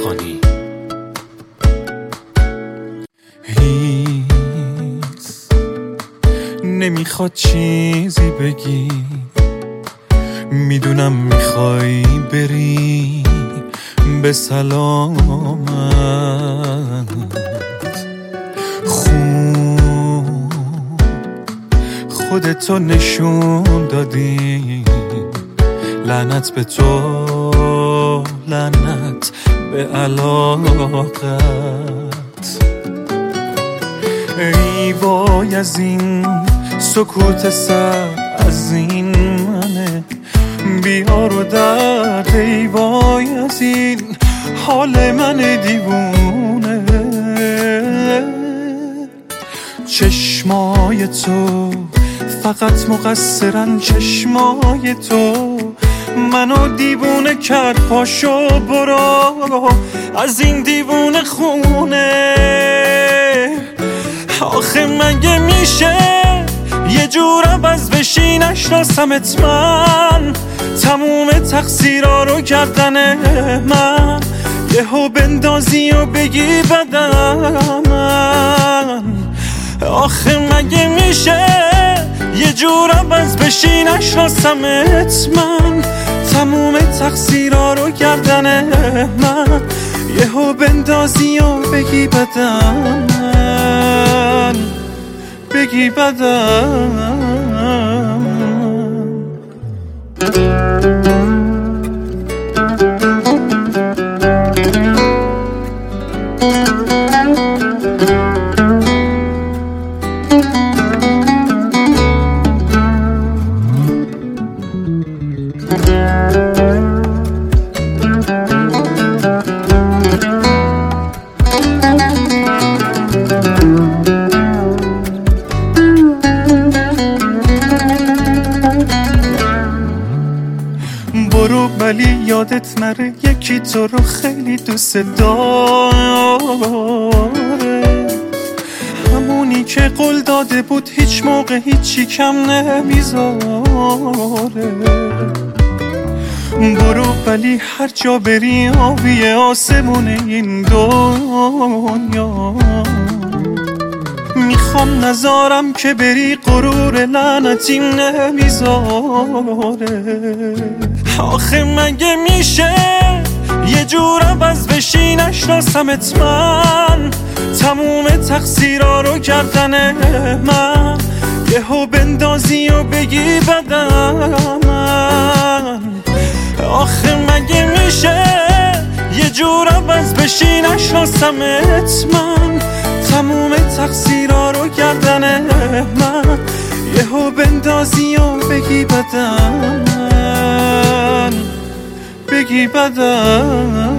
بخوانی. هیچ نمیخواد چیزی بگی، میدونم میخوای بری به سلامت. خوب خودتو نشون دادی، لعنت به تو، لعنت به علاقت. ای وای از این سکوت سر، از این منه بیار و درد. ای وای از این حال من دیوونه. چشمای تو فقط مقصرن، چشمای تو منو دیوونه کرد. پاشو برو از این دیوونه خونه. آخه مگه میشه یه جور عوض بشی؟ نشناسمت من، تموم تقصیرها رو گردن من. یهو بندازی و بگی بدم من. آخه مگه میشه یه جور عوض بشی؟ نشناسمت من، تموم تقصیرها رو گردن من. یهو بندازی و بگی بدم من، بگی بدم. برو ولی یادت نره یکی تو رو خیلی دوست داره، همونی که قول داده بود هیچ موقع هیچی کم نمیذاره. برو ولی هر جا بری آبی آسمون این دنیا. میخوام نذارم که بری، غرور لعنتیم نمیذاره. آخه مگه میشه یه جور عوض بشی؟ نشناسمت من، تموم تقصیرها رو گردن من. یهو بندازی و بگی بدم من. آخه مگه میشه یه جور عوض بشی؟ نشناسمت من، تموم تقصیرها رو گردن من. یهو بندازی و بگی بدم من، بگی بدم.